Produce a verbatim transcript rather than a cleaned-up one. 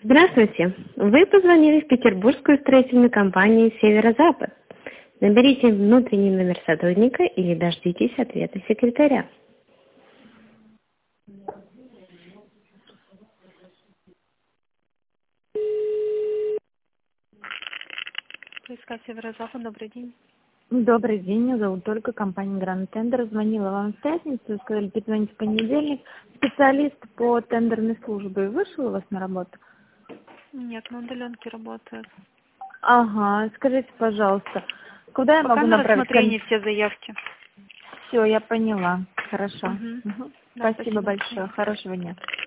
Здравствуйте. Вы позвонили в петербургскую строительную компанию «Северо-Запад». Наберите внутренний номер сотрудника или дождитесь ответа секретаря. Поискать Северо-Запад, добрый день. Добрый день, меня зовут Ольга, компания Гранд Тендер. Звонила вам в пятницу, сказали перезвонить в понедельник. Специалист по тендерной службе вышел у вас на работу? Нет, на удаленке работает. Ага, скажите, пожалуйста, куда я Пока могу на направить? рассмотрение все заявки. Все, я поняла. Хорошо. Угу. Мгм. Да, Спасибо спасибо. большое. Хорошего дня.